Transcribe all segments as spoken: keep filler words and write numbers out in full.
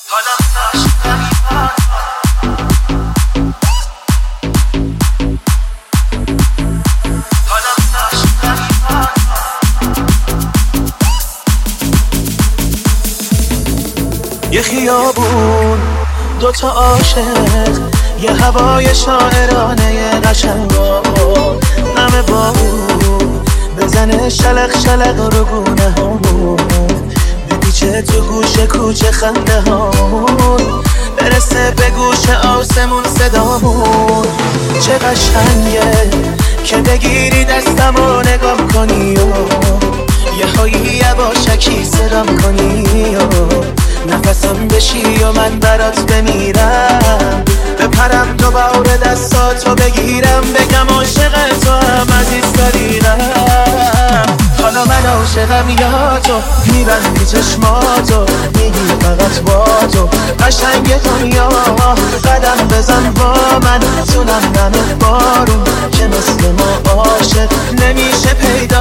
یه خیابون دوتا عاشق، یه هوای شاعرانه قشنگا، نم بارون بزنه شلق شلق رو گونه هامون، بپیچه تو گوش کوچه خنده هامون، برسه به گوش آسمون صدامون. چه قشنگه که بگیری دستم و نگاه کنی و یه هایی یواشکی صدام کنی و نفسم بشی و من برات بمیرم، بپرم دوباره دستاتو بگیرم، بگم عاشق تو هم عزیز داریم. حالا من عاشقم یا تو، میبندی چشماتو میگی فقط با تو قشنگ دنیا، قدم بزن با من تو نم نم بارون که مثل ما عاشق نمیشه پیدا.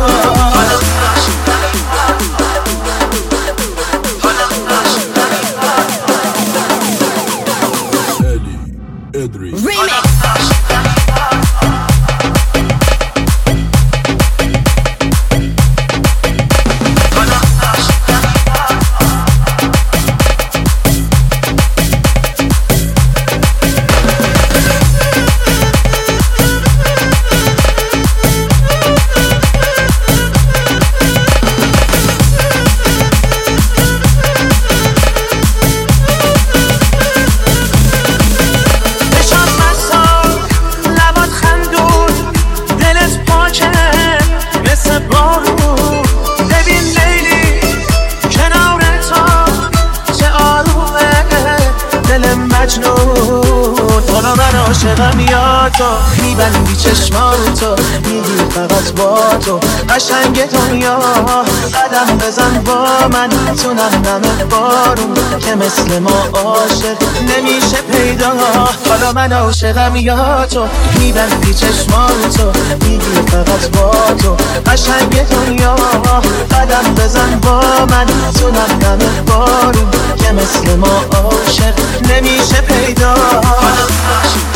حالا من عاشقم یا تو، میبندی چشماتو میگی فقط با تو قشنگ دنیا، قدم بزن با من تو نم نم بارون که مثل ما عاشق نمیشه پیدا. حالا من عاشقم یا تو، میبندی چشماتو میگی فقط با تو قشنگ دنیا، قدم بزن با من تو نم نم بارون که مثل ما عاشق نمیشه پیدا.